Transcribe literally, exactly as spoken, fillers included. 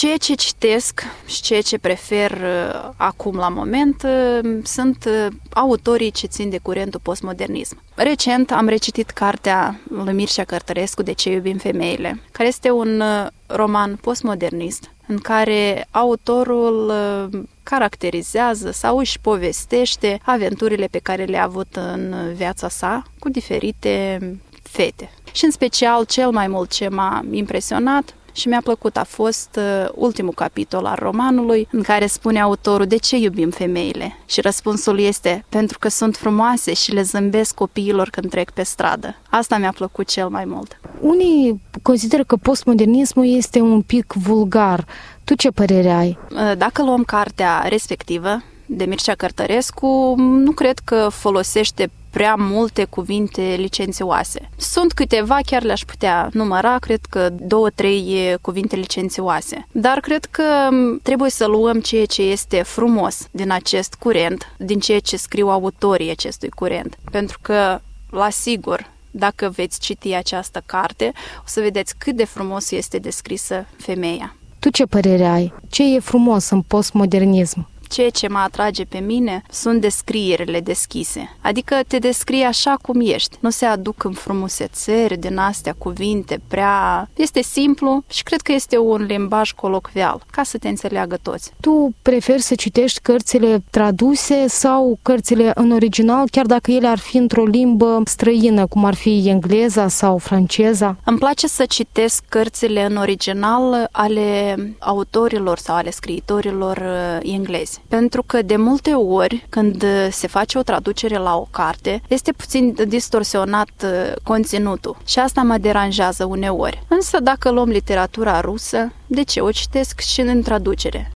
Ceea ce citesc și ceea ce prefer uh, acum la moment uh, sunt uh, autorii ce țin de curentul postmodernism. Recent am recitit cartea lui Mircea Cărtărescu, De ce iubim femeile, care este un uh, roman postmodernist în care autorul uh, caracterizează sau își povestește aventurile pe care le-a avut în viața sa cu diferite fete. Și în special cel mai mult ce m-a impresionat și mi-a plăcut a fost uh, ultimul capitol al romanului în care spune autorul de ce iubim femeile. Și răspunsul este pentru că sunt frumoase și le zâmbesc copiilor când trec pe stradă. Asta mi-a plăcut cel mai mult. Unii consideră că postmodernismul este un pic vulgar. Tu ce părere ai? Uh, dacă luăm cartea respectivă de Mircea Cărtărescu, nu cred că folosește prea multe cuvinte licențioase. Sunt câteva, chiar le-aș putea număra, cred că două, trei cuvinte licențioase. Dar cred că trebuie să luăm ceea ce este frumos din acest curent, din ceea ce scriu autorii acestui curent. Pentru că, la sigur, dacă veți citi această carte, o să vedeți cât de frumos este descrisă femeia. Tu ce părere ai? Ce e frumos în postmodernism? Ceea ce mă atrage pe mine sunt descrierile deschise. Adică te descrie așa cum ești. Nu se aduc în frumusețări din astea cuvinte prea... Este simplu și cred că este un limbaj colocvial, ca să te înțeleagă toți. Tu preferi să citești cărțile traduse sau cărțile în original, chiar dacă ele ar fi într-o limbă străină, cum ar fi engleza sau franceza? Îmi place să citesc cărțile în original ale autorilor sau ale scriitorilor englezi. Pentru că de multe ori, când se face o traducere la o carte, este puțin distorsionat conținutul și asta mă deranjează uneori. Însă dacă luăm literatura rusă, de ce o citesc și în traducere?